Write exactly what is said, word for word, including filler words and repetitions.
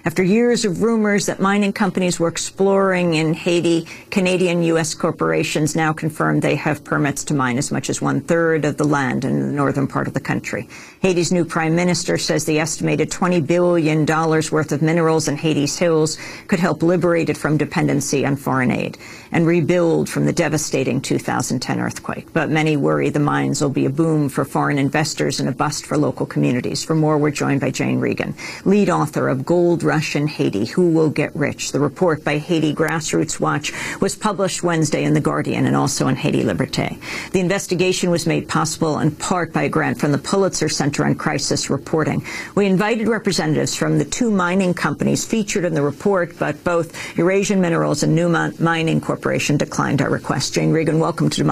After years of rumors that mining companies were exploring in Haiti, Canadian U S corporations now confirmed they have permits to mine as much as one-third of the land in the northern part of the country. Haiti's new prime minister says the estimated twenty billion dollars worth of minerals in Haiti's hills could help liberate it from dependency on foreign aid and rebuild from the devastating two thousand ten earthquake. But many worry the mines will be a boom for foreign investors and a bust for local communities. For more, we're joined by Jane Regan, lead author of Gold Rush in Haiti, Who Will Get Rich? The report by Haiti Grassroots Watch was published Wednesday in The Guardian and also in Haiti Liberté. The investigation was made possible in part by a grant from the Pulitzer Center on Crisis Reporting. We invited representatives from the two mining companies featured in the report, but both Eurasian Minerals and Newmont Mining Corporation declined our request. Jane Regan, welcome to